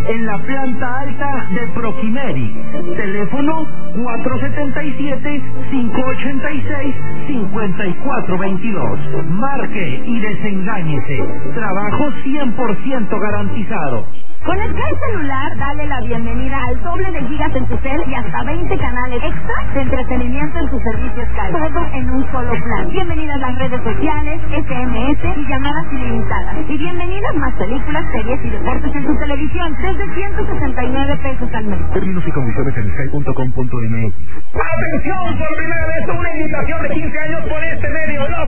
en la planta alta de Proquimeri. Teléfono 477-586-5422. Marque y desengáñese. Trabajo 100% garantizado. Con Sky Celular, dale la bienvenida al doble de gigas en tu cel y hasta 20 canales extra de entretenimiento en tu servicio Sky. Todo en un solo plan. Bienvenidas las redes sociales, SMS y llamadas ilimitadas. Y bienvenidas más películas, series y deportes en tu televisión desde 169 pesos al mes. Términos y condiciones en sky.com.mx. ¡Atención! Por primera vez una invitación de 15 años por este medio.